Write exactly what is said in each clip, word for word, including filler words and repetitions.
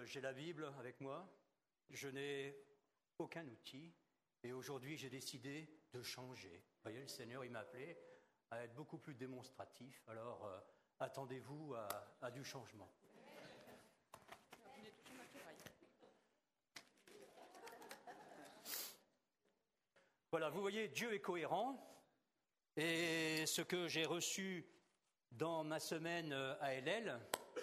j'ai la Bible avec moi, je n'ai aucun outil et aujourd'hui j'ai décidé de changer. Vous voyez, le Seigneur il m'a appelé à être beaucoup plus démonstratif, alors euh, attendez-vous à, à du changement. Voilà, vous voyez, Dieu est cohérent et ce que j'ai reçu dans ma semaine à L L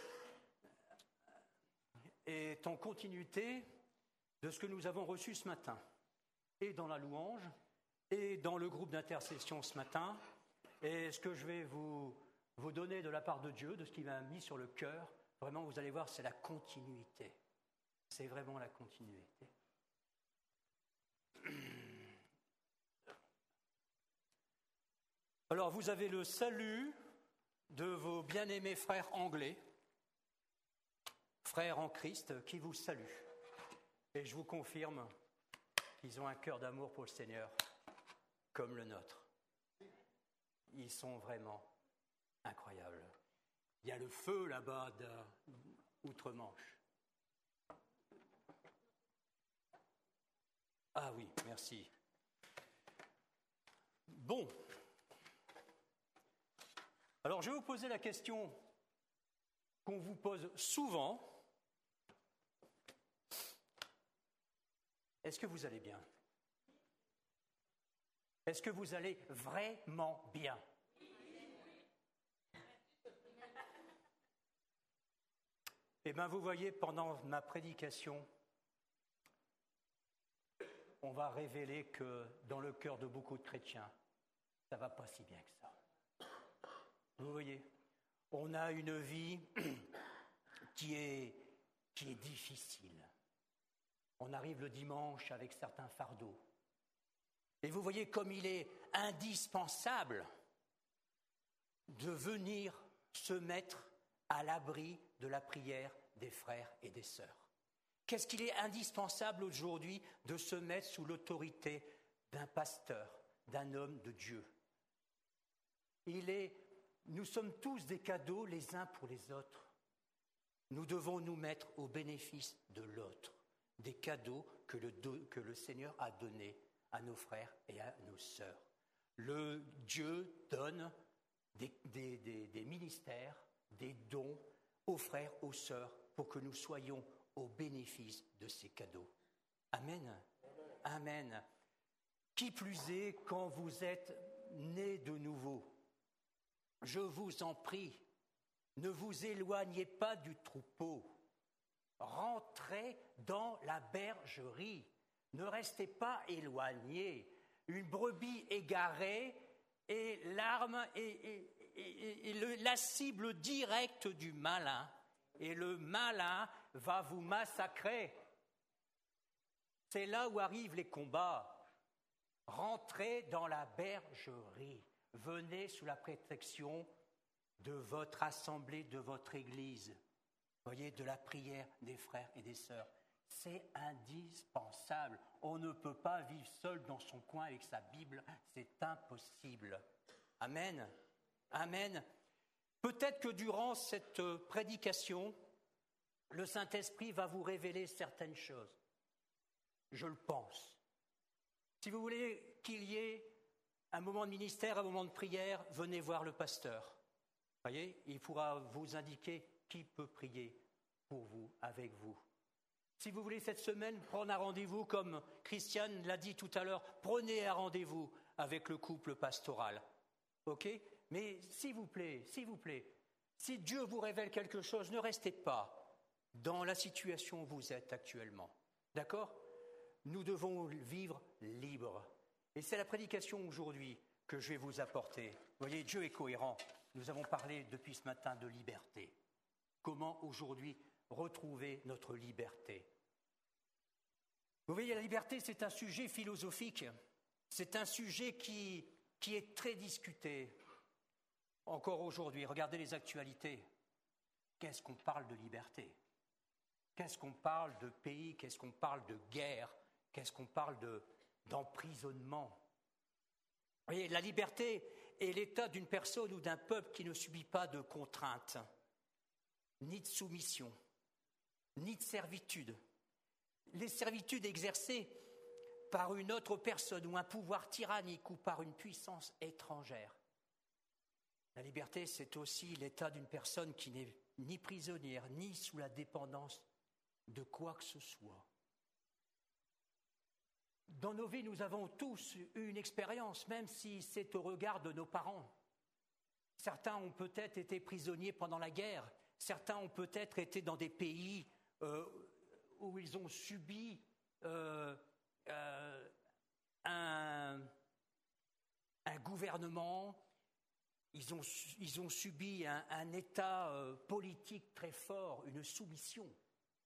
est en continuité de ce que nous avons reçu ce matin, et dans la louange, et dans le groupe d'intercession ce matin, et ce que je vais vous, vous donner de la part de Dieu, de ce qu'il m'a mis sur le cœur, vraiment vous allez voir, c'est la continuité. C'est vraiment la continuité. Alors vous avez le salut de vos bien-aimés frères anglais, frères en Christ, qui vous saluent. Et je vous confirme qu'ils ont un cœur d'amour pour le Seigneur, comme le nôtre. Ils sont vraiment incroyables. Il y a le feu là-bas d'outre-Manche. Ah oui, merci. Bon. Alors, je vais vous poser la question qu'on vous pose souvent. Est-ce que vous allez bien ? Est-ce que vous allez vraiment bien ? Eh bien, vous voyez, pendant ma prédication, on va révéler que dans le cœur de beaucoup de chrétiens, ça ne va pas si bien que ça. Vous voyez, on a une vie qui est, qui est difficile. On arrive le dimanche avec certains fardeaux. Et vous voyez comme il est indispensable de venir se mettre à l'abri de la prière des frères et des sœurs. Qu'est-ce qu'il est indispensable aujourd'hui de se mettre sous l'autorité d'un pasteur, d'un homme de Dieu. Il est, nous sommes tous des cadeaux les uns pour les autres. Nous devons nous mettre au bénéfice de l'autre, des cadeaux que le, que le Seigneur a donnés à nos frères et à nos sœurs. Le Dieu donne des, des, des, des ministères, des dons aux frères, aux sœurs, pour que nous soyons au bénéfice de ces cadeaux. Amen. Amen. Qui plus est, quand vous êtes nés de nouveau, je vous en prie, ne vous éloignez pas du troupeau. Rentrez dans la bergerie. Ne restez pas éloignés. Une brebis égarée est l'arme et, et, et, et le, la cible directe du malin. Et le malin va vous massacrer. C'est là où arrivent les combats. Rentrez dans la bergerie. Venez sous la protection de votre assemblée, de votre église. Voyez, de la prière des frères et des sœurs. C'est indispensable. On ne peut pas vivre seul dans son coin avec sa Bible. C'est impossible. Amen. Amen. Peut-être que durant cette prédication, le Saint-Esprit va vous révéler certaines choses. Je le pense. Si vous voulez qu'il y ait un moment de ministère, un moment de prière, venez voir le pasteur. Voyez, il pourra vous indiquer qui peut prier pour vous, avec vous. Si vous voulez cette semaine prendre un rendez-vous, comme Christiane l'a dit tout à l'heure, prenez un rendez-vous avec le couple pastoral. Ok ? Mais s'il vous plaît, s'il vous plaît, si Dieu vous révèle quelque chose, ne restez pas dans la situation où vous êtes actuellement. D'accord ? Nous devons vivre libres. Et c'est la prédication aujourd'hui que je vais vous apporter. Vous voyez, Dieu est cohérent. Nous avons parlé depuis ce matin de liberté. Comment aujourd'hui retrouver notre liberté ? Vous voyez, la liberté, c'est un sujet philosophique. C'est un sujet qui, qui est très discuté. Encore aujourd'hui, regardez les actualités. Qu'est-ce qu'on parle de liberté ? Qu'est-ce qu'on parle de pays ? Qu'est-ce qu'on parle de guerre ? Qu'est-ce qu'on parle de, d'emprisonnement ? Vous voyez, la liberté est l'état d'une personne ou d'un peuple qui ne subit pas de contraintes, ni de soumission. ni de servitude. Les servitudes exercées par une autre personne ou un pouvoir tyrannique ou par une puissance étrangère. La liberté, c'est aussi l'état d'une personne qui n'est ni prisonnière, ni sous la dépendance de quoi que ce soit. Dans nos vies, nous avons tous eu une expérience, même si c'est au regard de nos parents. Certains ont peut-être été prisonniers pendant la guerre, certains ont peut-être été dans des pays euh, où ils ont subi euh, euh, un, un gouvernement, ils ont, ils ont subi un, un état euh, politique très fort, une soumission. Voyez ?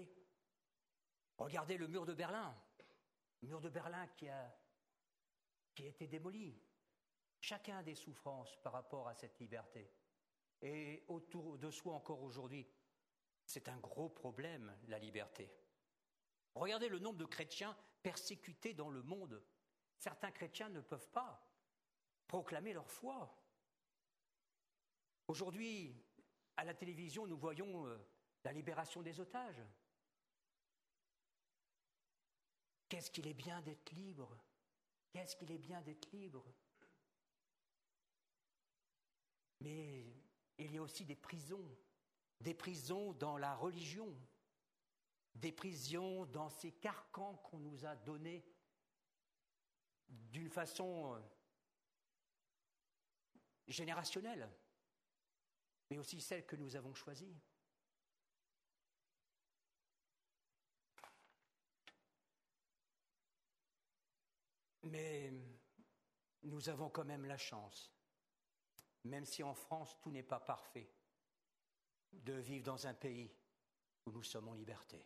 Regardez le mur de Berlin, le mur de Berlin qui a, qui a été démoli. Chacun a des souffrances par rapport à cette liberté. Et autour de soi encore aujourd'hui, c'est un gros problème, la liberté. Regardez le nombre de chrétiens persécutés dans le monde. Certains chrétiens ne peuvent pas proclamer leur foi. Aujourd'hui, à la télévision, nous voyons euh, la libération des otages. Qu'est-ce qu'il est bien d'être libre ? Qu'est-ce qu'il est bien d'être libre ? Mais il y a aussi des prisons, des prisons dans la religion, des prisons dans ces carcans qu'on nous a donnés d'une façon générationnelle, mais aussi celle que nous avons choisie. Mais nous avons quand même la chance, même si en France tout n'est pas parfait, de vivre dans un pays où nous sommes en liberté.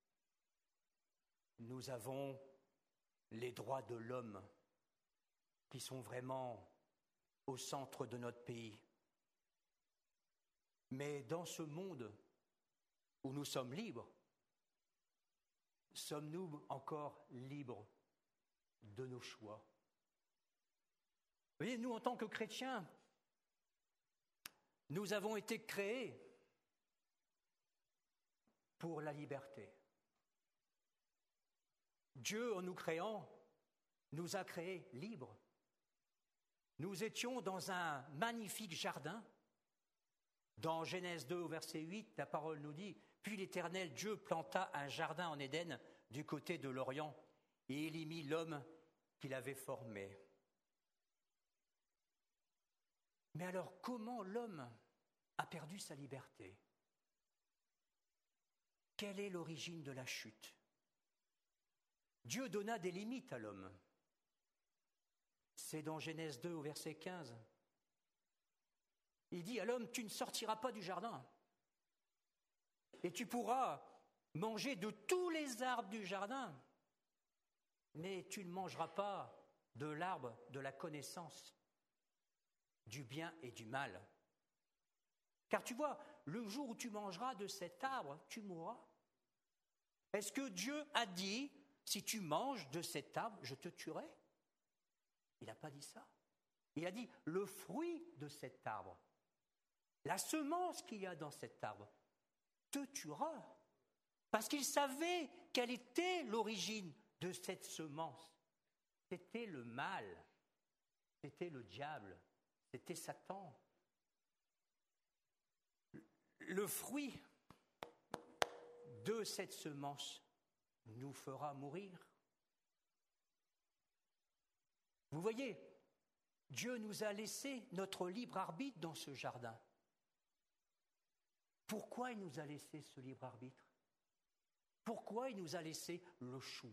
Nous avons les droits de l'homme qui sont vraiment au centre de notre pays. Mais dans ce monde où nous sommes libres, sommes-nous encore libres de nos choix ? Vous voyez, nous, en tant que chrétiens, nous avons été créés pour la liberté. Dieu, en nous créant, nous a créés libres. Nous étions dans un magnifique jardin. Dans Genèse deux, au verset huit, la parole nous dit « Puis l'Éternel Dieu planta un jardin en Éden du côté de l'Orient, et il y mit l'homme qu'il avait formé. » Mais alors, comment l'homme a perdu sa liberté ? Quelle est l'origine de la chute ? Dieu donna des limites à l'homme. C'est dans Genèse deux au verset quinze. Il dit à l'homme, tu ne sortiras pas du jardin et tu pourras manger de tous les arbres du jardin, mais tu ne mangeras pas de l'arbre de la connaissance du bien et du mal. Car tu vois, le jour où tu mangeras de cet arbre, tu mourras. Est-ce que Dieu a dit, si tu manges de cet arbre, je te tuerai ? Il n'a pas dit ça. Il a dit, le fruit de cet arbre, la semence qu'il y a dans cet arbre, te tuera. Parce qu'il savait quelle était l'origine de cette semence. C'était le mal, c'était le diable, c'était Satan. Le fruit de cette semence nous fera mourir. Vous voyez, Dieu nous a laissé notre libre arbitre dans ce jardin. Pourquoi il nous a laissé ce libre arbitre ? Pourquoi il nous a laissé le choix ?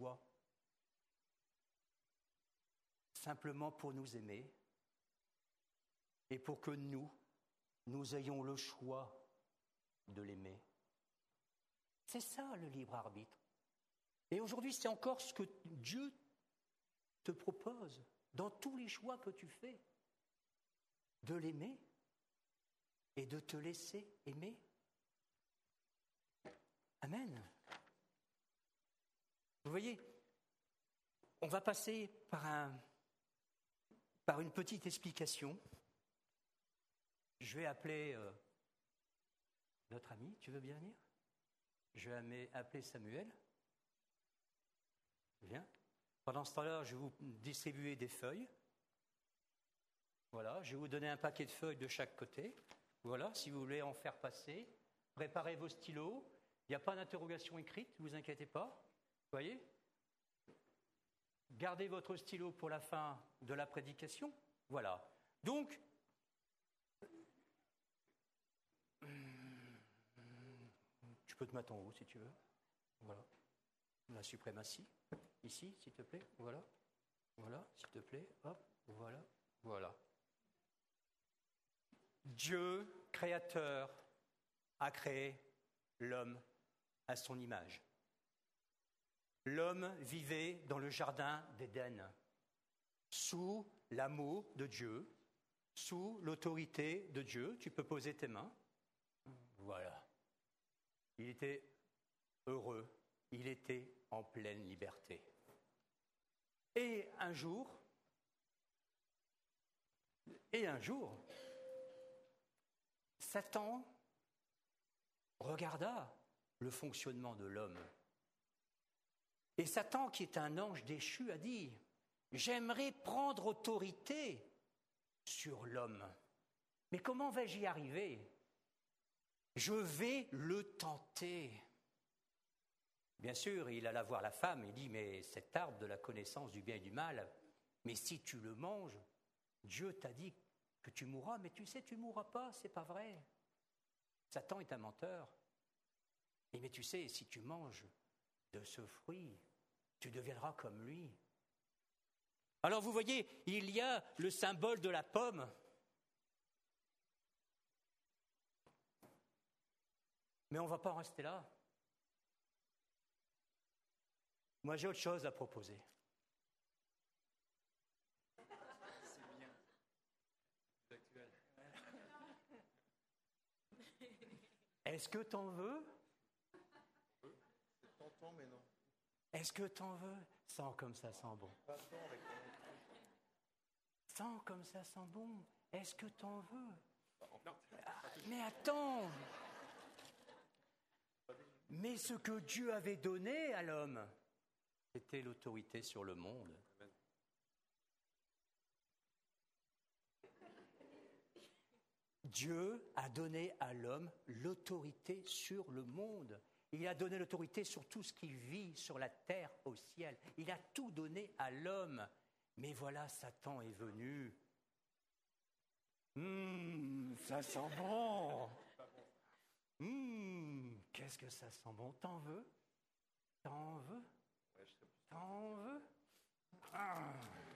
Simplement pour nous aimer et pour que nous, nous ayons le choix de l'aimer. C'est ça le libre arbitre. Et aujourd'hui, c'est encore ce que Dieu te propose dans tous les choix que tu fais, de l'aimer et de te laisser aimer. Amen. Vous voyez, on va passer par, un, par une petite explication. Je vais appeler euh, notre ami, tu veux bien venir ? Je vais appeler Samuel. Bien. Pendant ce temps-là, je vais vous distribuer des feuilles. Voilà, je vais vous donner un paquet de feuilles de chaque côté. Voilà, si vous voulez en faire passer. Préparez vos stylos. Il n'y a pas d'interrogation écrite, ne vous inquiétez pas. Vous voyez ? Gardez votre stylo pour la fin de la prédication. Voilà. Donc, tu peux te mettre en haut si tu veux. Voilà. La suprématie. Ici, s'il te plaît. Voilà. Voilà, s'il te plaît. Hop. Voilà. Voilà. Dieu, créateur, a créé l'homme à son image. L'homme vivait dans le jardin d'Éden, sous l'amour de Dieu, sous l'autorité de Dieu. Tu peux poser tes mains. Voilà. Il était heureux, il était en pleine liberté. Et un jour, et un jour, Satan regarda le fonctionnement de l'homme. Et Satan, qui est un ange déchu, a dit « J'aimerais prendre autorité sur l'homme. Mais comment vais-je y arriver ? Je vais le tenter. » Bien sûr, il alla voir la femme et dit « Mais cet arbre de la connaissance du bien et du mal, mais si tu le manges, Dieu t'a dit que tu mourras, mais tu sais, tu ne mourras pas, c'est pas vrai. Satan est un menteur. Et mais tu sais, si tu manges de ce fruit, tu deviendras comme lui. » Alors vous voyez, il y a le symbole de la pomme. Mais on ne va pas en rester là. Moi, j'ai autre chose à proposer. C'est bien. C'est actuel. Est-ce que t'en veux ? C'est tentant, mais non. Est-ce que t'en veux ? Sens comme ça sent bon. Pas tant avec Sens comme ça sent bon. Est-ce que t'en veux ? Non. Ah, mais attends ! Mais ce que Dieu avait donné à l'homme, c'était l'autorité sur le monde. Amen. Dieu a donné à l'homme l'autorité sur le monde. Il a donné l'autorité sur tout ce qui vit sur la terre, au ciel. Il a tout donné à l'homme. Mais voilà, Satan est venu. Hum, ça sent bon. Hum, qu'est-ce que ça sent bon. T'en veux ? T'en veux ? T'en veux ? Ah.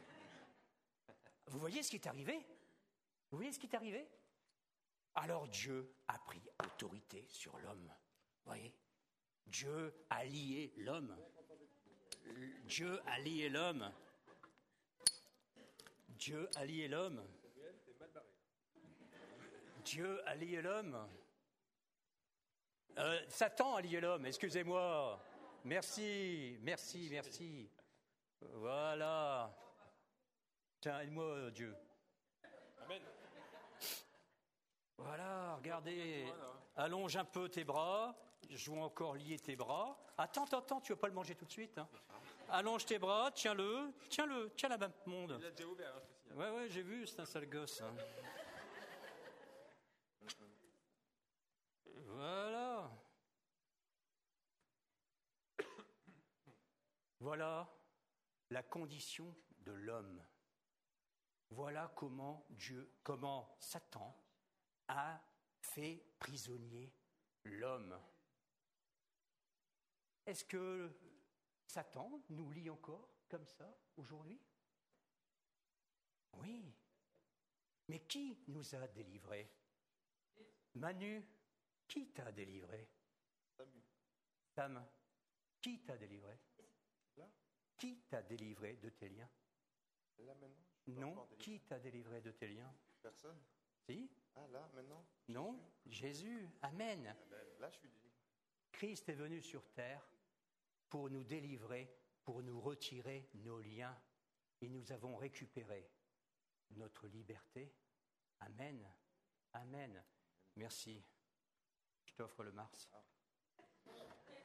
Vous voyez ce qui est arrivé ? Vous voyez ce qui est arrivé ? Alors Dieu a pris autorité sur l'homme. Vous voyez ? Dieu a lié l'homme. Dieu a lié l'homme. Dieu a lié l'homme. Dieu a lié l'homme. Euh, Satan a lié l'homme, excusez-moi. Merci, merci, merci. Voilà. Tiens, aide-moi, Dieu. Amen. Voilà, regardez. Allonge un peu tes bras. Je vais encore lier tes bras. Attends, attends, attends, tu ne vas pas le manger tout de suite. Hein. Allonge tes bras, tiens-le, tiens-le, tiens la même monde. Il a déjà ouvert, hein, je te Ouais, ouais, j'ai vu, c'est un sale gosse. Hein. Voilà. Voilà la condition de l'homme. Voilà comment Dieu, comment Satan a fait prisonnier l'homme. Est-ce que Satan nous lie encore comme ça aujourd'hui ? Oui. Mais qui nous a délivrés ? Manu, qui t'a délivré ? Samu. Sam, qui t'a délivré ? Là ? Qui t'a délivré de tes liens ? Là, maintenant je suis pas Non, encore délivré. qui t'a délivré de tes liens ? Personne. Si ? Ah, là, maintenant Non, Jésus. Amen. Amen. Là, je suis délivré. Christ est venu sur terre pour nous délivrer, pour nous retirer nos liens. Et nous avons récupéré notre liberté. Amen. Amen. Merci. Je t'offre le Mars.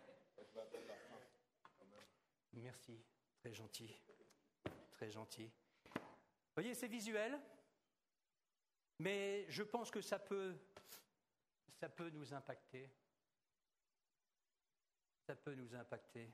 Merci, très gentil, très gentil. Vous voyez, c'est visuel, mais je pense que ça peut, ça peut nous impacter. Ça peut nous impacter.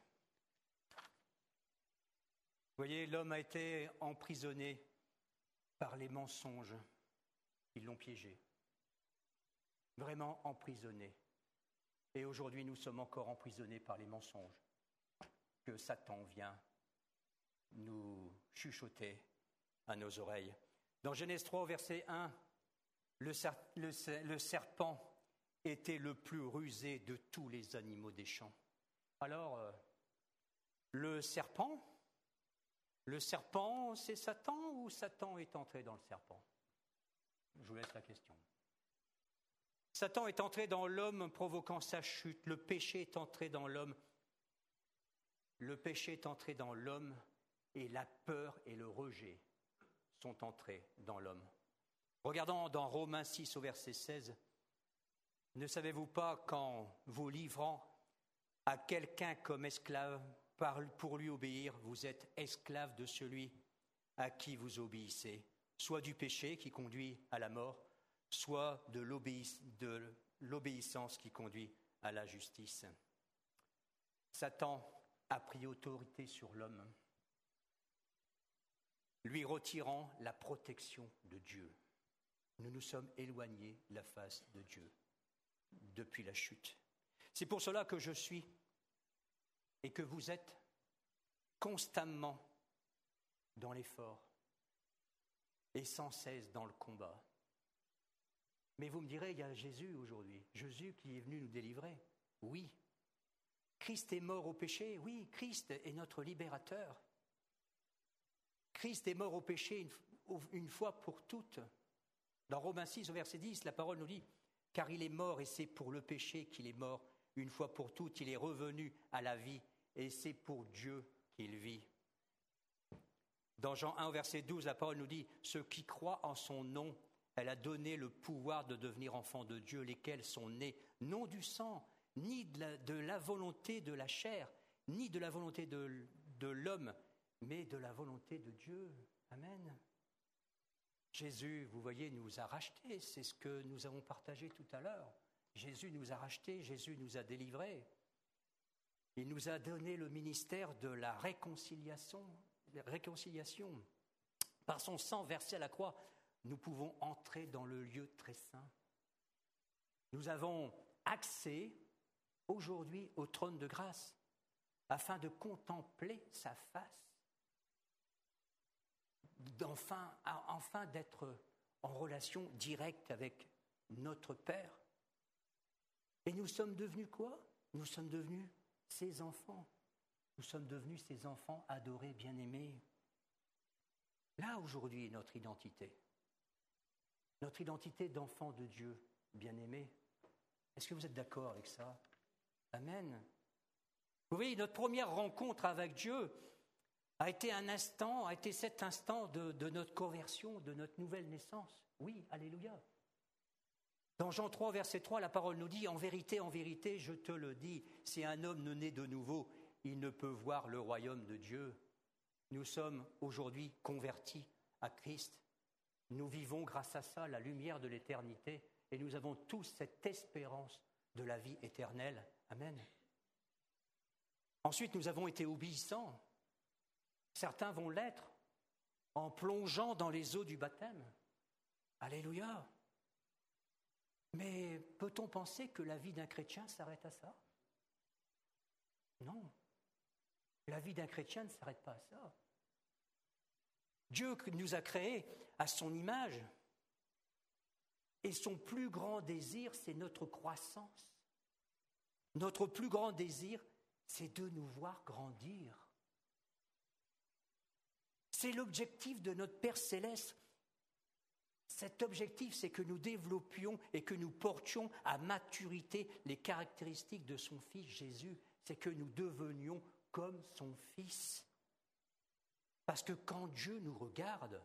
Vous voyez, l'homme a été emprisonné par les mensonges qui l'ont piégé. Vraiment emprisonné. Et aujourd'hui, nous sommes encore emprisonnés par les mensonges que Satan vient nous chuchoter à nos oreilles. Dans Genèse trois, verset un, le, ser- le, le serpent était le plus rusé de tous les animaux des champs. Alors, euh, le serpent, le serpent, c'est Satan ou Satan est entré dans le serpent? Je vous laisse la question. Satan est entré dans l'homme provoquant sa chute. Le péché est entré dans l'homme. Le péché est entré dans l'homme et la peur et le rejet sont entrés dans l'homme. Regardons dans Romains six au verset seize. Ne savez-vous pas qu'en vous livrant à quelqu'un comme esclave pour lui obéir, vous êtes esclave de celui à qui vous obéissez, soit du péché qui conduit à la mort, soit de, l'obéiss- de l'obéissance qui conduit à la justice. Satan a pris autorité sur l'homme, lui retirant la protection de Dieu. Nous nous sommes éloignés de la face de Dieu depuis la chute. C'est pour cela que je suis et que vous êtes constamment dans l'effort et sans cesse dans le combat. Mais vous me direz, il y a Jésus aujourd'hui, Jésus qui est venu nous délivrer. Oui. Christ est mort au péché. Oui, Christ est notre libérateur. Christ est mort au péché une, une fois pour toutes. Dans Romains six, au verset dix, la parole nous dit « Car il est mort et c'est pour le péché qu'il est mort. Une fois pour toutes, il est revenu à la vie et c'est pour Dieu qu'il vit. » Dans Jean un, au verset douze, la parole nous dit « Ceux qui croient en son nom, elle a donné le pouvoir de devenir enfants de Dieu, lesquels sont nés non du sang, ni de la, de la volonté de la chair, ni de la volonté de, de l'homme, mais de la volonté de Dieu. » Amen. Jésus, vous voyez, nous a rachetés. C'est ce que nous avons partagé tout à l'heure. Jésus nous a rachetés, Jésus nous a délivrés. Il nous a donné le ministère de la réconciliation. réconciliation. Par son sang versé à la croix, nous pouvons entrer dans le lieu très saint. Nous avons accès aujourd'hui au trône de grâce afin de contempler sa face, d'enfin, enfin d'être en relation directe avec notre Père. Et nous sommes devenus quoi? Nous sommes devenus ses enfants. Nous sommes devenus ses enfants adorés, bien-aimés. Là, aujourd'hui, est notre identité. Notre identité d'enfant de Dieu, bien-aimé. Est-ce que vous êtes d'accord avec ça? Amen. Vous voyez, notre première rencontre avec Dieu a été un instant, a été cet instant de, de notre conversion, de notre nouvelle naissance. Oui, alléluia. Dans Jean trois, verset trois, la parole nous dit « En vérité, en vérité, je te le dis, si un homme ne naît de nouveau, il ne peut voir le royaume de Dieu. » Nous sommes aujourd'hui convertis à Christ. Nous vivons grâce à ça la lumière de l'éternité et nous avons tous cette espérance de la vie éternelle. Amen. Ensuite, nous avons été obéissants. Certains vont l'être en plongeant dans les eaux du baptême. Alléluia. Mais peut-on penser que la vie d'un chrétien s'arrête à ça? Non. La vie d'un chrétien ne s'arrête pas à ça. Dieu nous a créés à son image et son plus grand désir, c'est notre croissance. Notre plus grand désir, c'est de nous voir grandir. C'est l'objectif de notre Père Céleste. Cet objectif, c'est que nous développions et que nous portions à maturité les caractéristiques de son Fils Jésus. C'est que nous devenions comme son Fils. Parce que quand Dieu nous regarde,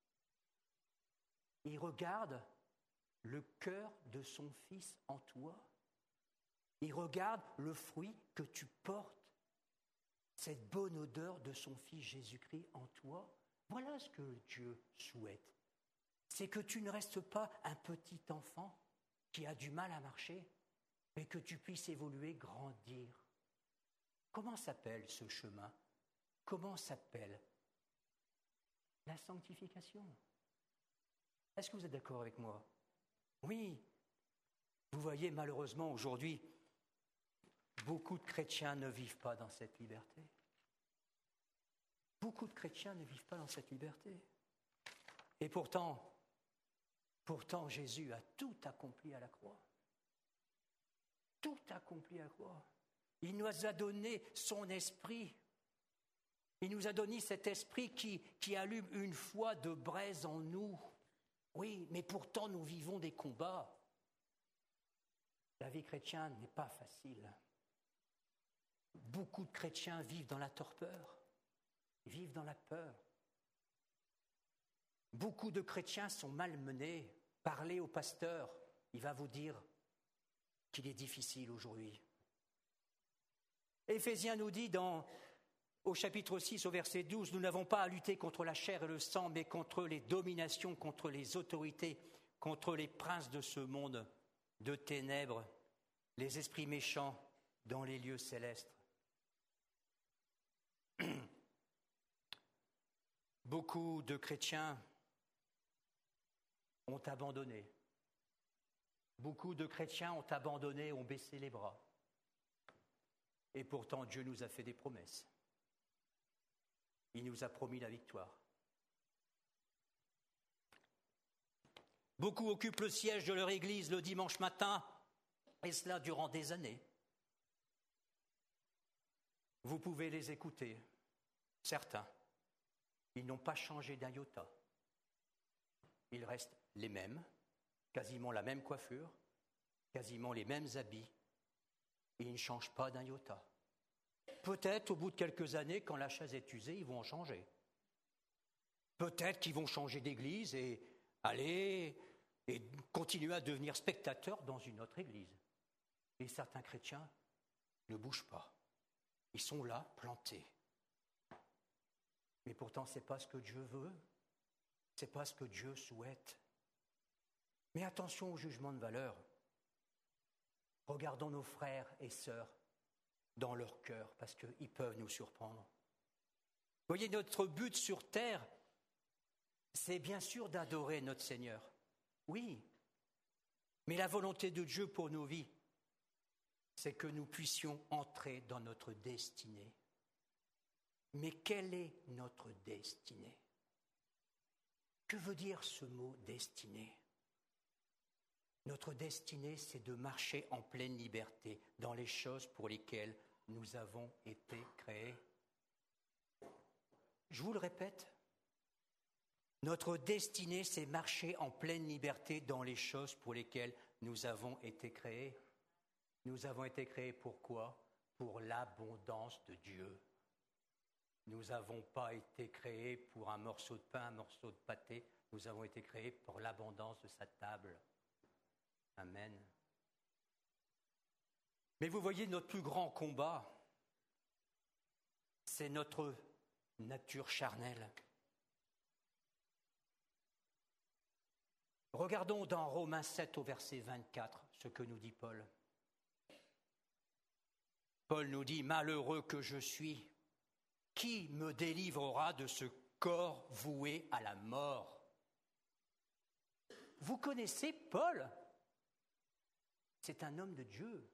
il regarde le cœur de son Fils en toi. Il regarde le fruit que tu portes. cette bonne odeur de son Fils Jésus-Christ en toi. Voilà ce que Dieu souhaite. C'est que tu ne restes pas un petit enfant qui a du mal à marcher, mais que tu puisses évoluer, grandir. Comment s'appelle ce chemin? Comment s'appelle la sanctification? Est-ce que vous êtes d'accord avec moi? Oui. Vous voyez, malheureusement, aujourd'hui, beaucoup de chrétiens ne vivent pas dans cette liberté. Beaucoup de chrétiens ne vivent pas dans cette liberté. Et pourtant, pourtant, Jésus a tout accompli à la croix. Tout accompli à la croix. Il nous a donné son esprit. Il nous a donné cet esprit qui, qui allume une foi de braise en nous. Oui, mais pourtant nous vivons des combats. La vie chrétienne n'est pas facile. Beaucoup de chrétiens vivent dans la torpeur, vivent dans la peur. Beaucoup de chrétiens sont malmenés. Parlez au pasteur, il va vous dire qu'il est difficile aujourd'hui. Éphésiens nous dit dans, au chapitre six, au verset douze, « Nous n'avons pas à lutter contre la chair et le sang, mais contre les dominations, contre les autorités, contre les princes de ce monde de ténèbres, les esprits méchants dans les lieux célestes. » Beaucoup de chrétiens ont abandonné. Beaucoup de chrétiens ont abandonné, ont baissé les bras. Et pourtant, Dieu nous a fait des promesses. Il nous a promis la victoire. Beaucoup occupent le siège de leur église le dimanche matin, et cela durant des années. Vous pouvez les écouter, certains. Ils n'ont pas changé d'un iota. Ils restent les mêmes, quasiment la même coiffure, quasiment les mêmes habits. Et ils ne changent pas d'un iota. Peut-être au bout de quelques années, quand la chaise est usée, ils vont en changer. Peut-être qu'ils vont changer d'église et aller et continuer à devenir spectateurs dans une autre église. Et certains chrétiens ne bougent pas. Ils sont là, plantés. Mais pourtant, ce n'est pas ce que Dieu veut. Ce n'est pas ce que Dieu souhaite. Mais attention au jugement de valeur. Regardons nos frères et sœurs dans leur cœur, parce qu'ils peuvent nous surprendre. Vous voyez, notre but sur terre, c'est bien sûr d'adorer notre Seigneur. Oui, mais la volonté de Dieu pour nos vies, c'est que nous puissions entrer dans notre destinée. Mais quelle est notre destinée? Que veut dire ce mot destinée? Notre destinée, c'est de marcher en pleine liberté dans les choses pour lesquelles nous avons été créés. Je vous le répète, notre destinée, c'est marcher en pleine liberté dans les choses pour lesquelles nous avons été créés. Nous avons été créés pour quoi? Pour l'abondance de Dieu. Nous n'avons pas été créés pour un morceau de pain, un morceau de pâté. Nous avons été créés pour l'abondance de sa table. Amen. Mais vous voyez, notre plus grand combat, c'est notre nature charnelle. Regardons dans Romains sept au verset vingt-quatre ce que nous dit Paul. Paul nous dit « Malheureux que je suis, qui me délivrera de ce corps voué à la mort ?» Vous connaissez Paul? C'est un homme de Dieu.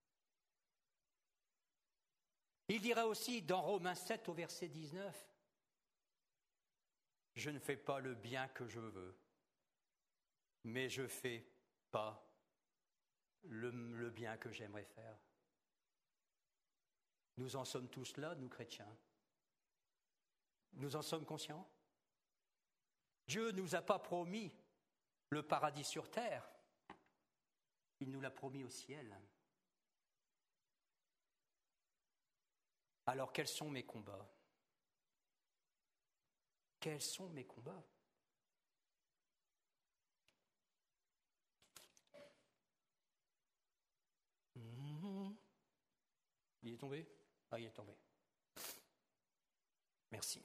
Il dira aussi dans Romains sept au verset dix-neuf, « Je ne fais pas le bien que je veux, mais je ne fais pas le, le bien que j'aimerais faire. » Nous en sommes tous là, nous chrétiens. Nous en sommes conscients? Dieu ne nous a pas promis le paradis sur terre. Il nous l'a promis au ciel. Alors, quels sont mes combats? Quels sont mes combats? Mmh. Il est tombé? Ah, il est tombé. Merci.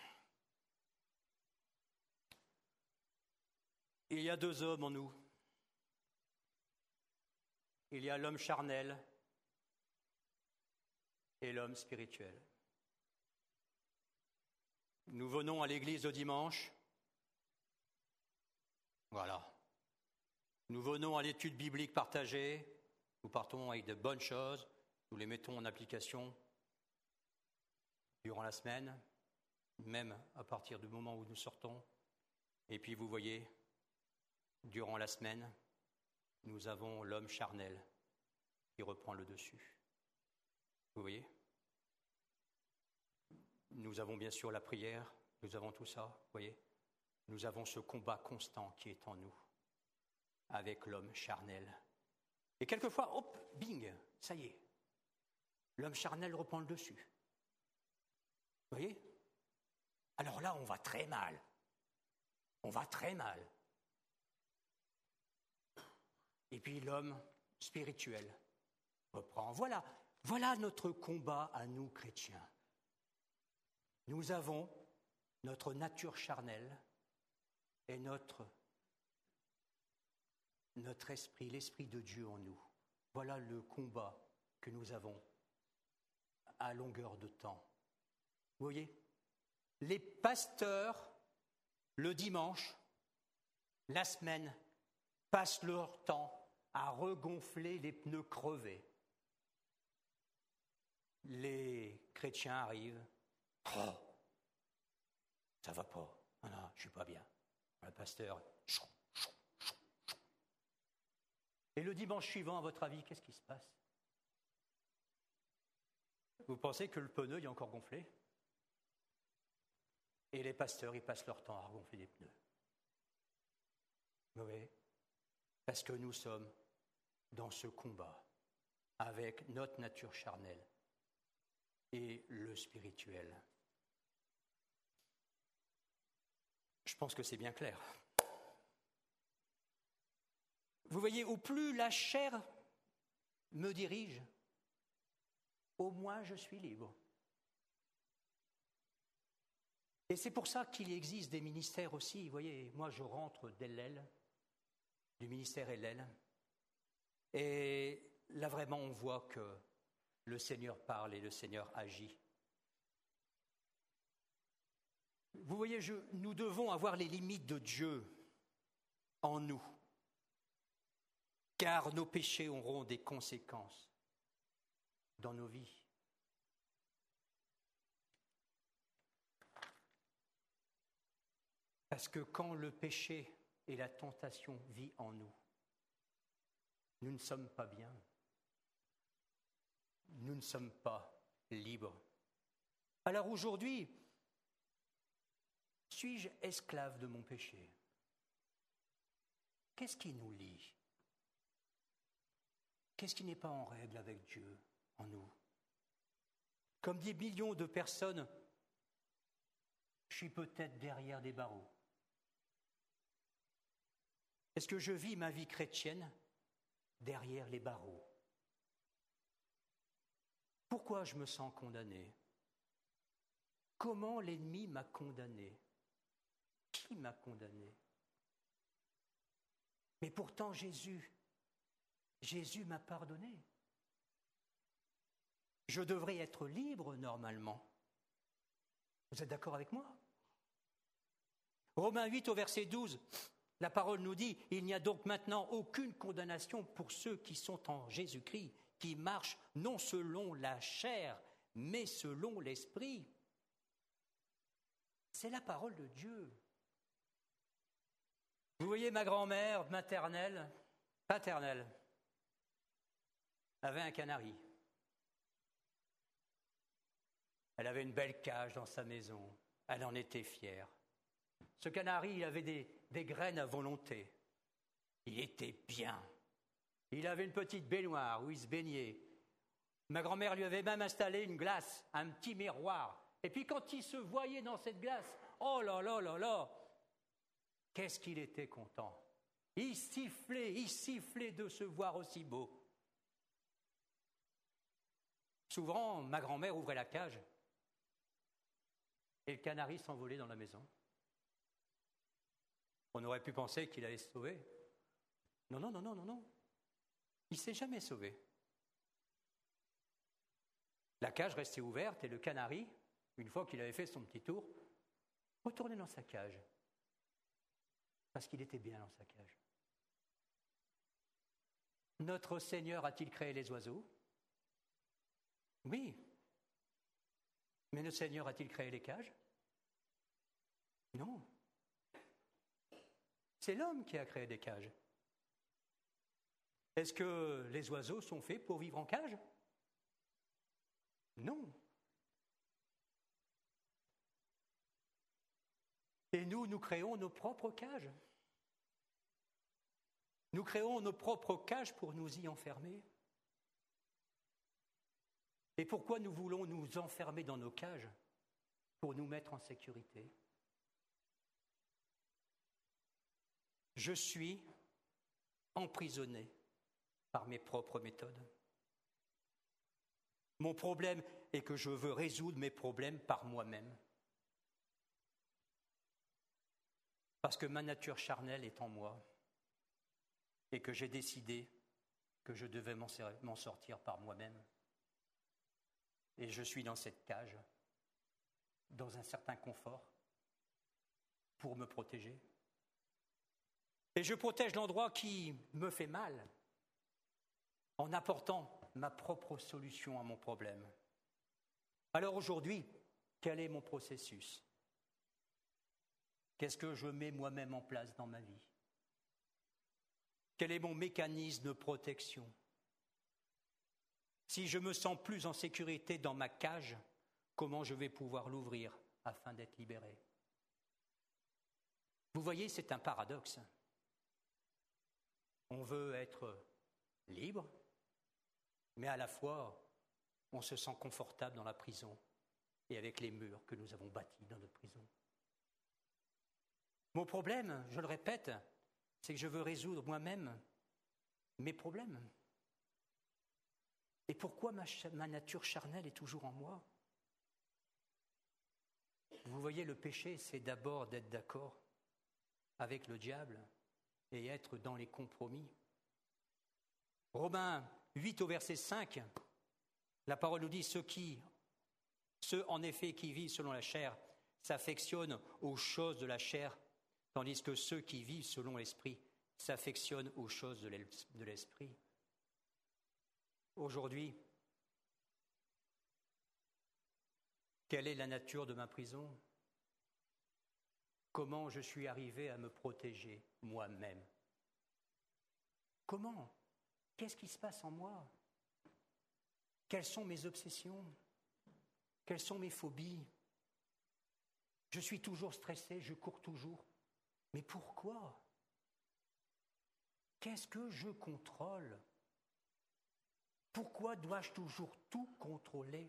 Il y a deux hommes en nous. Il y a l'homme charnel et l'homme spirituel. Nous venons à l'église le dimanche. Voilà. Nous venons à l'étude biblique partagée. Nous partons avec de bonnes choses. Nous les mettons en application durant la semaine, même à partir du moment où nous sortons. Et puis vous voyez, durant la semaine, nous avons l'homme charnel qui reprend le dessus. Vous voyez ? Nous avons bien sûr la prière, nous avons tout ça, vous voyez ? Nous avons ce combat constant qui est en nous, avec l'homme charnel. Et quelquefois, hop, bing, ça y est, l'homme charnel reprend le dessus. Vous voyez ? Alors là, on va très mal. On va très mal. Et puis l'homme spirituel reprend. Voilà, voilà notre combat à nous, chrétiens. Nous avons notre nature charnelle et notre, notre esprit, l'esprit de Dieu en nous. Voilà le combat que nous avons à longueur de temps. Vous voyez ? Les pasteurs, le dimanche, la semaine, passent leur temps à regonfler les pneus crevés. Les chrétiens arrivent. Oh, ça va pas. Ah non, je suis pas bien. Le pasteur. Et le dimanche suivant, à votre avis, qu'est-ce qui se passe ? Vous pensez que le pneu est encore gonflé ? Et les pasteurs, ils passent leur temps à regonfler des pneus. Vous voyez ? Parce que nous sommes dans ce combat avec notre nature charnelle et le spirituel. Je pense que c'est bien clair. Vous voyez, au plus la chair me dirige, au moins je suis libre. Et c'est pour ça qu'il existe des ministères aussi. Vous voyez, moi je rentre d'Hellel, du ministère Hellel, et là vraiment on voit que le Seigneur parle et le Seigneur agit. Vous voyez, je, nous devons avoir les limites de Dieu en nous, car nos péchés auront des conséquences dans nos vies. Parce que quand le péché et la tentation vivent en nous, nous ne sommes pas bien. Nous ne sommes pas libres. Alors aujourd'hui, suis-je esclave de mon péché ? Qu'est-ce qui nous lie ? Qu'est-ce qui n'est pas en règle avec Dieu, en nous ? Comme des millions de personnes, je suis peut-être derrière des barreaux. Est-ce que je vis ma vie chrétienne derrière les barreaux ? Pourquoi je me sens condamné ? Comment l'ennemi m'a condamné ? Qui m'a condamné ? Mais pourtant Jésus, Jésus m'a pardonné. Je devrais être libre normalement. Vous êtes d'accord avec moi ? Romains huit au verset douze, la parole nous dit « Il n'y a donc maintenant aucune condamnation pour ceux qui sont en Jésus-Christ, qui marchent non selon la chair, mais selon l'esprit. » C'est la parole de Dieu. Vous voyez, ma grand-mère maternelle, paternelle, avait un canari. Elle avait une belle cage dans sa maison. Elle en était fière. Ce canari, il avait des, des graines à volonté. Il était bien. Il avait une petite baignoire où il se baignait. Ma grand-mère lui avait même installé une glace, un petit miroir. Et puis quand il se voyait dans cette glace, oh là là là là, qu'est-ce qu'il était content. Il sifflait, il sifflait de se voir aussi beau. Souvent, ma grand-mère ouvrait la cage. et le canari s'envolait dans la maison. On aurait pu penser qu'il allait se sauver. Non, non, non, non, non, non. Il ne s'est jamais sauvé. La cage restait ouverte et le canari, une fois qu'il avait fait son petit tour, retournait dans sa cage. Parce qu'il était bien dans sa cage. Notre Seigneur a-t-il créé les oiseaux? Oui. Mais le Seigneur a-t-il créé les cages? Non. C'est l'homme qui a créé des cages. Est-ce que les oiseaux sont faits pour vivre en cage? Non. Et nous, nous créons nos propres cages. Nous créons nos propres cages pour nous y enfermer. Et pourquoi nous voulons nous enfermer dans nos cages? Pour nous mettre en sécurité. Je suis emprisonné par mes propres méthodes. Mon problème est que je veux résoudre mes problèmes par moi-même. Parce que ma nature charnelle est en moi et que j'ai décidé que je devais m'en sortir par moi-même. Et je suis dans cette cage, dans un certain confort, pour me protéger. Et je protège l'endroit qui me fait mal en apportant ma propre solution à mon problème. Alors aujourd'hui, quel est mon processus? Qu'est-ce que je mets moi-même en place dans ma vie? Quel est mon mécanisme de protection? Si je me sens plus en sécurité dans ma cage, comment je vais pouvoir l'ouvrir afin d'être libéré? Vous voyez, c'est un paradoxe. On veut être libre, mais à la fois, on se sent confortable dans la prison et avec les murs que nous avons bâtis dans notre prison. Mon problème, je le répète, c'est que je veux résoudre moi-même mes problèmes. Et pourquoi ma, ma nature charnelle est toujours en moi? Vous voyez, le péché, c'est d'abord d'être d'accord avec le diable et être dans les compromis. Romains huit au verset cinq, la parole nous dit « Ceux qui, ceux en effet qui vivent selon la chair, s'affectionnent aux choses de la chair, tandis que ceux qui vivent selon l'esprit s'affectionnent aux choses de l'esprit. » Aujourd'hui, quelle est la nature de ma prison? Comment je suis arrivé à me protéger moi-même? Comment? Qu'est-ce qui se passe en moi? Quelles sont mes obsessions? Quelles sont mes phobies? Je suis toujours stressé, je cours toujours. Mais pourquoi? Qu'est-ce que je contrôle? Pourquoi dois-je toujours tout contrôler?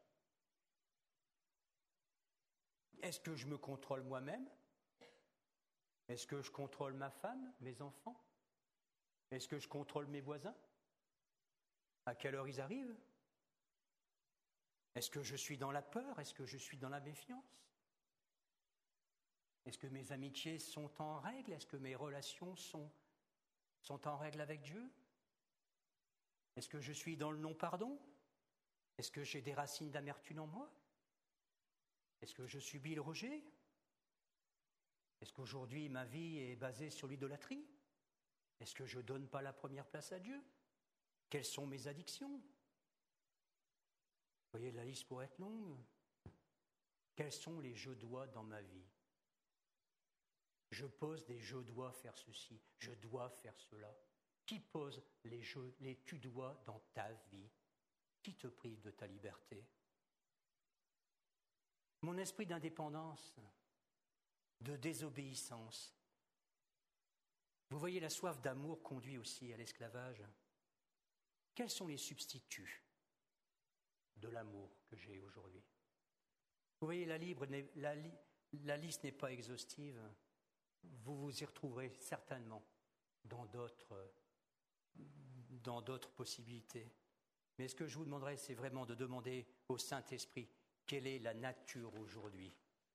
Est-ce que je me contrôle moi-même? Est-ce que je contrôle ma femme, mes enfants? Est-ce que je contrôle mes voisins? À quelle heure ils arrivent? Est-ce que je suis dans la peur? Est-ce que je suis dans la méfiance? Est-ce que mes amitiés sont en règle? Est-ce que mes relations sont, sont en règle avec Dieu? Est-ce que je suis dans le non-pardon? Est-ce que j'ai des racines d'amertume en moi? Est-ce que je subis le rejet? Est-ce qu'aujourd'hui ma vie est basée sur l'idolâtrie? Est-ce que je ne donne pas la première place à Dieu? Quelles sont mes addictions? Vous voyez, la liste pourrait être longue. Quels sont les je dois dans ma vie? Je pose des je dois faire ceci, je dois faire cela. Qui pose les je, les tu dois dans ta vie? Qui te prive de ta liberté? Mon esprit d'indépendance, de désobéissance. Vous voyez, la soif d'amour conduit aussi à l'esclavage. Quels sont les substituts de l'amour que j'ai aujourd'hui? Vous voyez, la, libre, la, la liste n'est pas exhaustive. Vous vous y retrouverez certainement dans d'autres, dans d'autres possibilités. Mais ce que je vous demanderai, c'est vraiment de demander au Saint-Esprit quelle est la nature aujourd'hui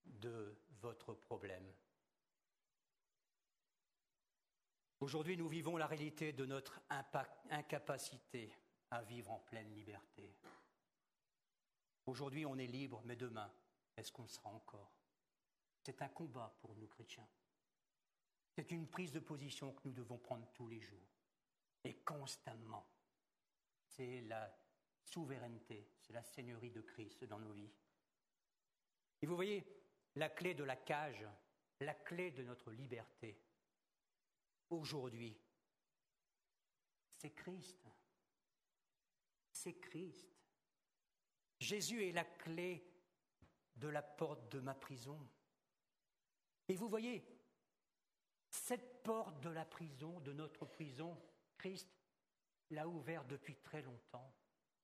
de votre problème. Aujourd'hui, nous vivons la réalité de notre impact, incapacité à vivre en pleine liberté. Aujourd'hui, on est libre, mais demain, est-ce qu'on le sera encore ? C'est un combat pour nous chrétiens. C'est une prise de position que nous devons prendre tous les jours et constamment. C'est la souveraineté, c'est la seigneurie de Christ dans nos vies. Et vous voyez, la clé de la cage, la clé de notre liberté, aujourd'hui, c'est Christ. C'est Christ. Jésus est la clé de la porte de ma prison. Et vous voyez, cette porte de la prison, de notre prison, Christ l'a ouverte depuis très longtemps.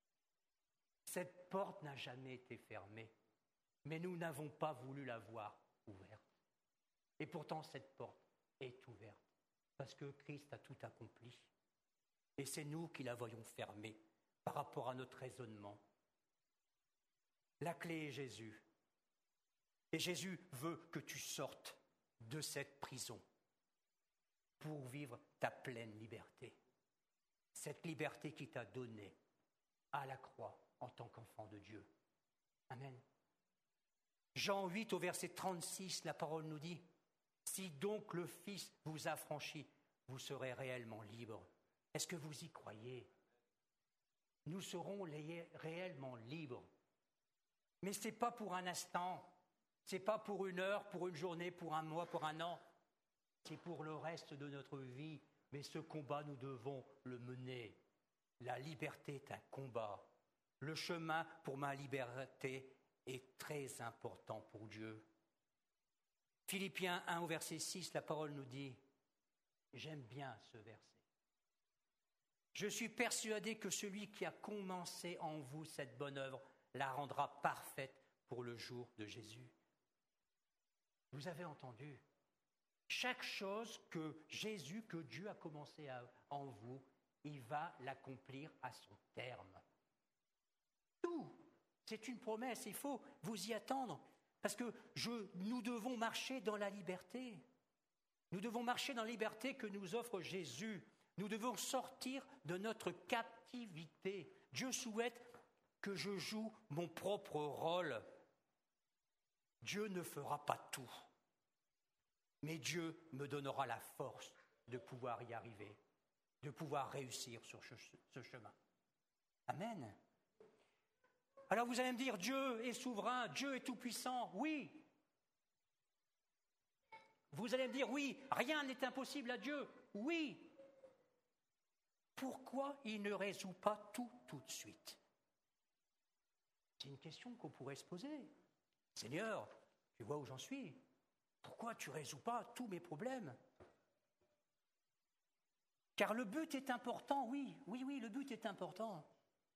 Cette porte n'a jamais été fermée, mais nous n'avons pas voulu la voir ouverte. Et pourtant, cette porte est ouverte, parce que Christ a tout accompli. Et c'est nous qui la voyons fermée par rapport à notre raisonnement. La clé est Jésus. Et Jésus veut que tu sortes de cette prison pour vivre ta pleine liberté. Cette liberté qu'il t'a donnée à la croix en tant qu'enfant de Dieu. Amen. Jean huit au verset trente-six, la parole nous dit « Si donc le Fils vous affranchit, vous serez réellement libres. » Est-ce que vous y croyez ? Nous serons réellement libres. Mais ce n'est pas pour un instant, ce n'est pas pour une heure, pour une journée, pour un mois, pour un an. C'est pour le reste de notre vie. Mais ce combat, nous devons le mener. La liberté est un combat. Le chemin pour ma liberté est très important pour Dieu. Philippiens un au verset six, la parole nous dit, j'aime bien ce verset. Je suis persuadé que celui qui a commencé en vous cette bonne œuvre la rendra parfaite pour le jour de Jésus. Vous avez entendu ? Chaque chose que Jésus, que Dieu a commencé à, en vous, il va l'accomplir à son terme. Tout, c'est une promesse, il faut vous y attendre. Parce que je, nous devons marcher dans la liberté. Nous devons marcher dans la liberté que nous offre Jésus. Nous devons sortir de notre captivité. Dieu souhaite que je joue mon propre rôle. Dieu ne fera pas tout. Mais Dieu me donnera la force de pouvoir y arriver, de pouvoir réussir sur ce chemin. Amen. Alors vous allez me dire, Dieu est souverain, Dieu est tout-puissant. Oui. Vous allez me dire, oui, rien n'est impossible à Dieu. Oui. Pourquoi il ne résout pas tout tout de suite ? C'est une question qu'on pourrait se poser. Seigneur, tu vois où j'en suis ? Pourquoi tu ne résous pas tous mes problèmes ? Car le but est important, oui, oui, oui, le but est important.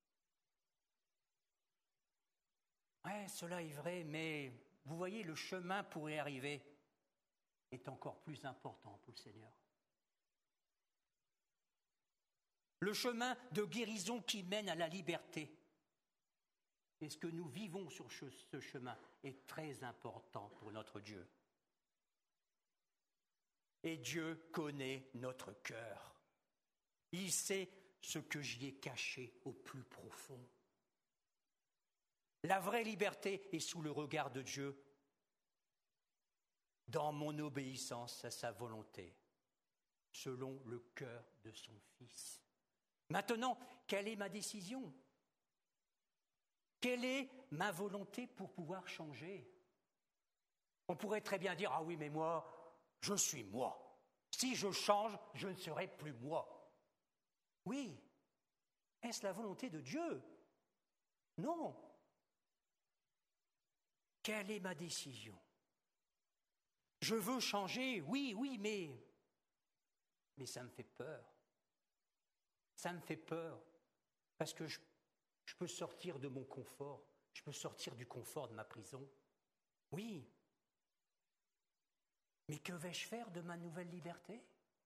Ouais, cela est vrai, mais vous voyez, le chemin pour y arriver est encore plus important pour le Seigneur. Le chemin de guérison qui mène à la liberté. Et ce que nous vivons sur ce chemin est très important pour notre Dieu. Et Dieu connaît notre cœur. Il sait ce que j'y ai caché au plus profond. La vraie liberté est sous le regard de Dieu, dans mon obéissance à sa volonté, selon le cœur de son Fils. Maintenant, quelle est ma décision ? Quelle est ma volonté pour pouvoir changer ? On pourrait très bien dire, ah oui, mais moi, je suis moi. Si je change, je ne serai plus moi. Oui. Est-ce la volonté de Dieu ? Non. Quelle est ma décision ? Je veux changer, oui, oui, mais, mais ça me fait peur. Ça me fait peur parce que je, je peux sortir de mon confort, je peux sortir du confort de ma prison. Oui. Mais que vais-je faire de ma nouvelle liberté ?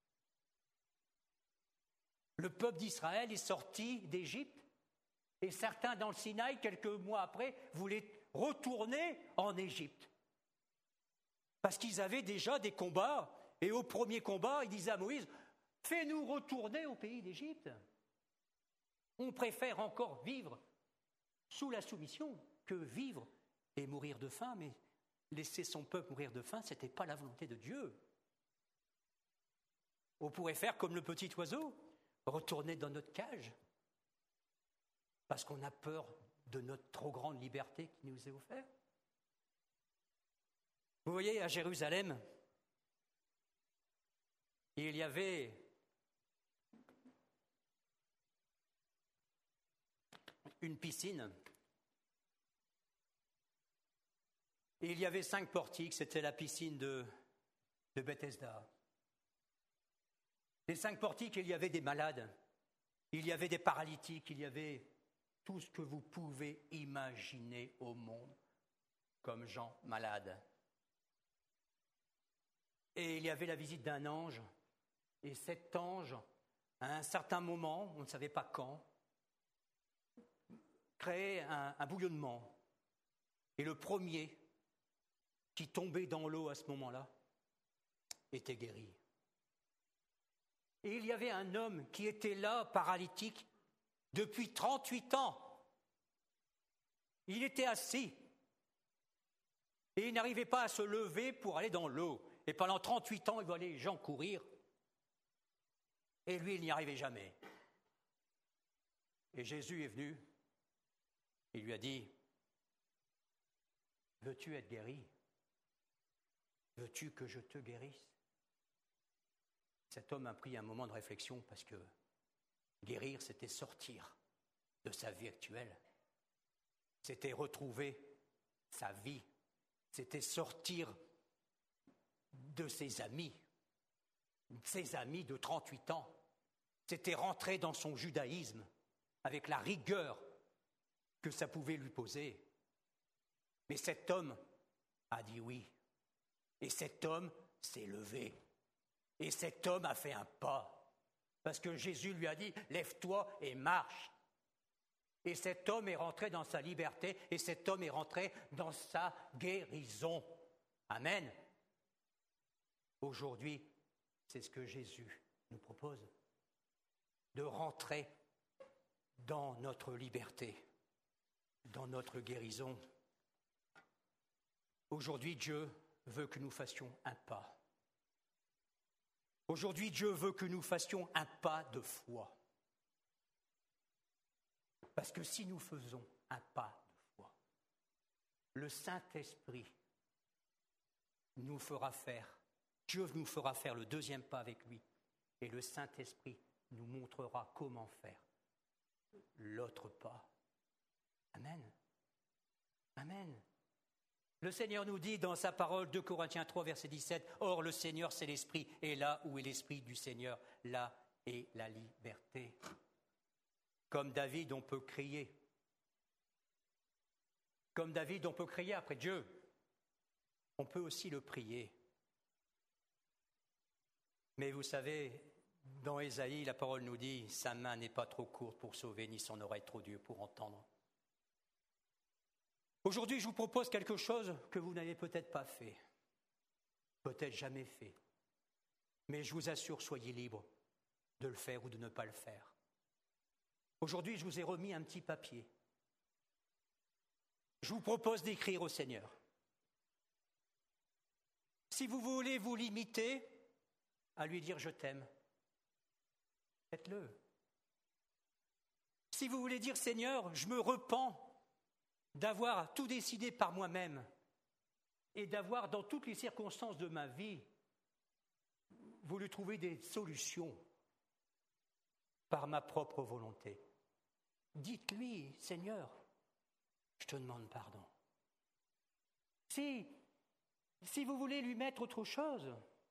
Le peuple d'Israël est sorti d'Égypte et certains dans le Sinaï, quelques mois après, voulaient retourner en Égypte. Parce qu'ils avaient déjà des combats. Et au premier combat, ils disaient à Moïse, « Fais-nous retourner au pays d'Égypte. On préfère encore vivre sous la soumission que vivre et mourir de faim. » Mais laisser son peuple mourir de faim, ce n'était pas la volonté de Dieu. On pourrait faire comme le petit oiseau, retourner dans notre cage, parce qu'on a peur de notre trop grande liberté qui nous est offerte. Vous voyez, à Jérusalem, il y avait une piscine. Et il y avait cinq portiques, c'était la piscine de, de Bethesda. Les cinq portiques, il y avait des malades, il y avait des paralytiques, il y avait tout ce que vous pouvez imaginer au monde comme gens malades. Et il y avait la visite d'un ange, et cet ange, à un certain moment, on ne savait pas quand, créait un, un bouillonnement. Et le premier qui tombait dans l'eau à ce moment-là était guéri. Et il y avait un homme qui était là, paralytique, depuis trente-huit ans. Il était assis et il n'arrivait pas à se lever pour aller dans l'eau. Et pendant trente-huit ans, il voyait les gens courir. Et lui, il n'y arrivait jamais. Et Jésus est venu. Il lui a dit, « Veux-tu être guéri ? Veux-tu que je te guérisse ?» Cet homme a pris un moment de réflexion parce que guérir, c'était sortir de sa vie actuelle. C'était retrouver sa vie. C'était sortir de ses amis, ses amis de trente-huit ans. C'était rentrer dans son judaïsme avec la rigueur que ça pouvait lui poser. Mais cet homme a dit oui. Et cet homme s'est levé. Et cet homme a fait un pas. Parce que Jésus lui a dit, lève-toi et marche. Et cet homme est rentré dans sa liberté et cet homme est rentré dans sa guérison. Amen. Aujourd'hui, c'est ce que Jésus nous propose, de rentrer dans notre liberté, dans notre guérison. Aujourd'hui, Dieu veut que nous fassions un pas. Aujourd'hui, Dieu veut que nous fassions un pas de foi. Parce que si nous faisons un pas de foi, le Saint-Esprit nous fera faire, Dieu nous fera faire le deuxième pas avec lui, et le Saint-Esprit nous montrera comment faire l'autre pas. Amen. Amen. Le Seigneur nous dit dans sa parole, deux Corinthiens trois, verset dix-sept, « Or le Seigneur, c'est l'Esprit, et là où est l'Esprit du Seigneur, là est la liberté. » Comme David, on peut crier. Comme David, on peut crier après Dieu. On peut aussi le prier. Mais vous savez, dans Ésaïe, la parole nous dit « Sa main n'est pas trop courte pour sauver, ni son oreille trop dure pour entendre. » Aujourd'hui, je vous propose quelque chose que vous n'avez peut-être pas fait, peut-être jamais fait. Mais je vous assure, soyez libres de le faire ou de ne pas le faire. Aujourd'hui, je vous ai remis un petit papier. Je vous propose d'écrire au Seigneur. Si vous voulez vous limiter à lui dire « je t'aime », faites-le. Si vous voulez dire « Seigneur, je me repens d'avoir tout décidé par moi-même et d'avoir dans toutes les circonstances de ma vie voulu trouver des solutions par ma propre volonté », dites-lui « Seigneur, je te demande pardon ». Si, si vous voulez lui mettre autre chose,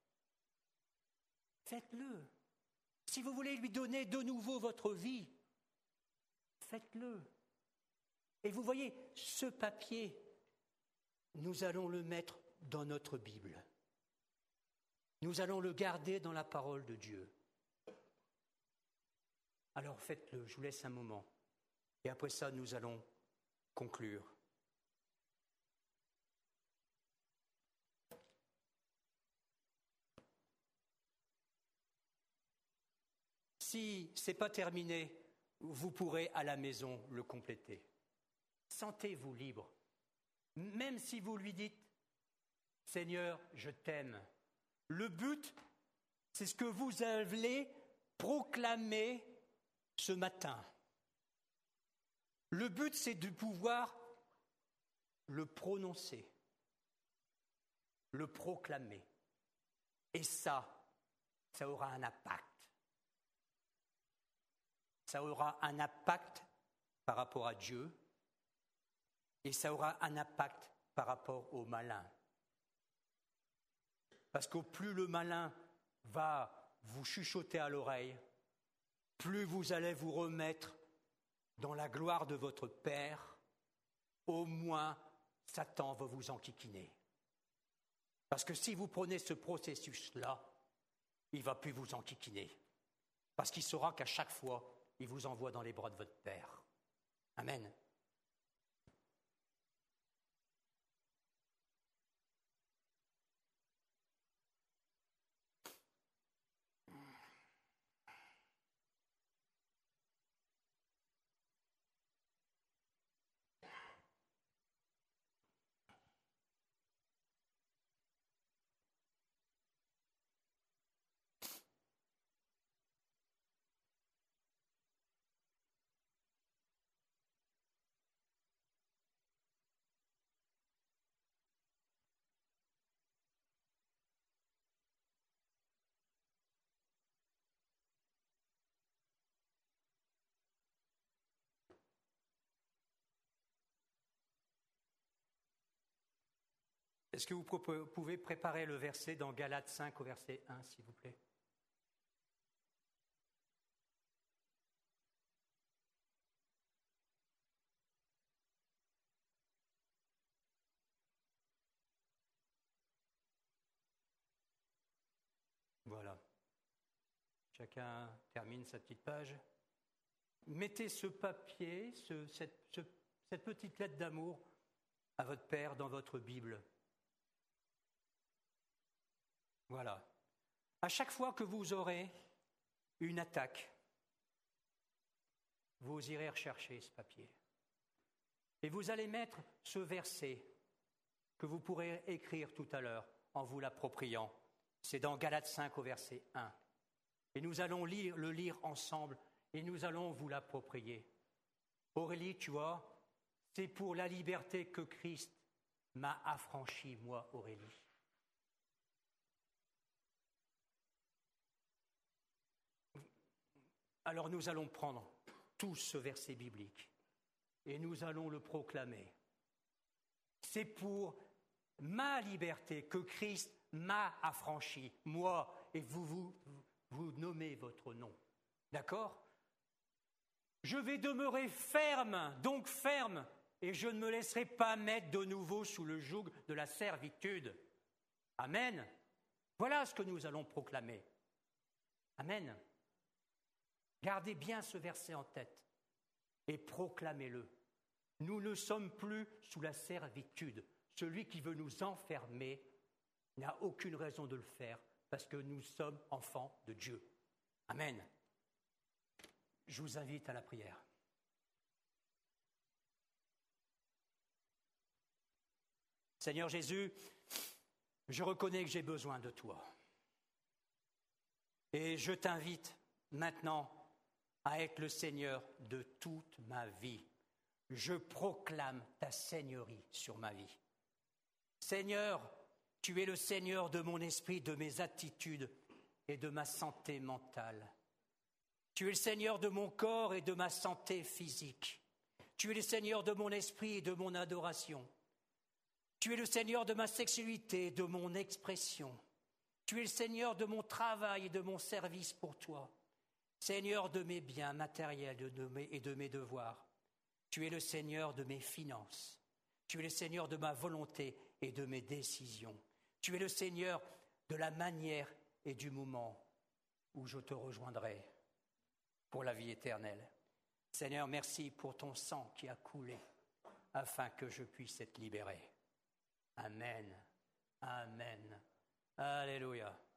faites-le. Si vous voulez lui donner de nouveau votre vie, faites-le. Et vous voyez, ce papier, nous allons le mettre dans notre Bible. Nous allons le garder dans la parole de Dieu. Alors faites-le, je vous laisse un moment. Et après ça, nous allons conclure. si ce n'est pas terminé, vous pourrez à la maison le compléter. Sentez-vous libre. Même si vous lui dites « Seigneur, je t'aime », le but, c'est ce que vous allez proclamer ce matin. Le but, c'est de pouvoir le prononcer, le proclamer. Et ça, ça aura un impact. Ça aura un impact par rapport à Dieu et ça aura un impact par rapport au malin. Parce qu'au plus le malin va vous chuchoter à l'oreille, plus vous allez vous remettre dans la gloire de votre Père, au moins Satan va vous enquiquiner. Parce que si vous prenez ce processus-là, il ne va plus vous enquiquiner. Parce qu'il saura qu'à chaque fois, il vous envoie dans les bras de votre Père. Amen. Est-ce que vous pouvez préparer le verset dans Galates cinq au verset un, s'il vous plaît ? Voilà. Chacun termine sa petite page. Mettez ce papier, ce, cette, ce, cette petite lettre d'amour à votre Père dans votre Bible. Voilà. À chaque fois que vous aurez une attaque, vous irez rechercher ce papier. Et vous allez mettre ce verset que vous pourrez écrire tout à l'heure en vous l'appropriant. C'est dans Galates cinq au verset un. Et nous allons lire, le lire ensemble et nous allons vous l'approprier. Aurélie, tu vois, c'est pour la liberté que Christ m'a affranchi, moi, Aurélie. Alors nous allons prendre tout ce verset biblique et nous allons le proclamer. C'est pour ma liberté que Christ m'a affranchi, moi, et vous, vous, vous nommez votre nom. D'accord ? Je vais demeurer ferme, donc ferme, et je ne me laisserai pas mettre de nouveau sous le joug de la servitude. Amen. Voilà ce que nous allons proclamer. Amen. Gardez bien ce verset en tête et proclamez-le. Nous ne sommes plus sous la servitude. Celui qui veut nous enfermer n'a aucune raison de le faire parce que nous sommes enfants de Dieu. Amen. Je vous invite à la prière. Seigneur Jésus, je reconnais que j'ai besoin de toi. Et je t'invite maintenant à être le Seigneur de toute ma vie. Je proclame ta seigneurie sur ma vie. Seigneur, tu es le Seigneur de mon esprit, de mes attitudes et de ma santé mentale. Tu es le Seigneur de mon corps et de ma santé physique. Tu es le Seigneur de mon esprit et de mon adoration. Tu es le Seigneur de ma sexualité et de mon expression. Tu es le Seigneur de mon travail et de mon service pour toi. Seigneur de mes biens matériels et de mes devoirs. Tu es le Seigneur de mes finances. Tu es le Seigneur de ma volonté et de mes décisions. Tu es le Seigneur de la manière et du moment où je te rejoindrai pour la vie éternelle. Seigneur, merci pour ton sang qui a coulé afin que je puisse être libéré. Amen. Amen. Alléluia.